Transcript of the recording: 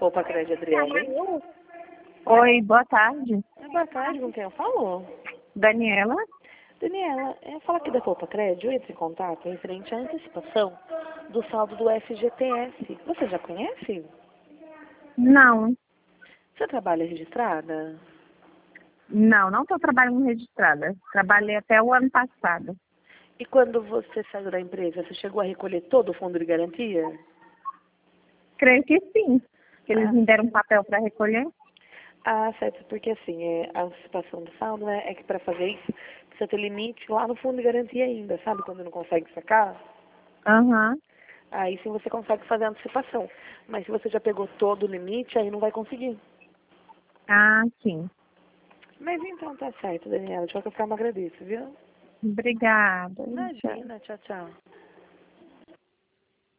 Poupa Crédito, Adriele. Oi, boa tarde. Boa tarde, com quem eu falo? Daniela? Daniela, eu falo aqui da Poupa Crédito, eu entro em contato referente à antecipação do saldo do FGTS. Você já conhece? Não, Você trabalha registrada? não estou trabalhando registrada. Trabalhei até o ano passado. E quando você saiu da empresa, você chegou a recolher todo o fundo de garantia? Creio que sim. Que eles me deram um papel para recolher. Ah, certo, porque assim, a antecipação do saldo é que para fazer isso precisa ter limite lá no fundo de garantia ainda, sabe? Quando não consegue sacar, Aham. aí sim você consegue fazer a antecipação. Mas se você já pegou todo o limite, aí não vai conseguir. Ah, sim. Mas então tá certo, Daniela. De qualquer forma, agradeço, viu? Obrigada. Tchau. Imagina, tchau, tchau.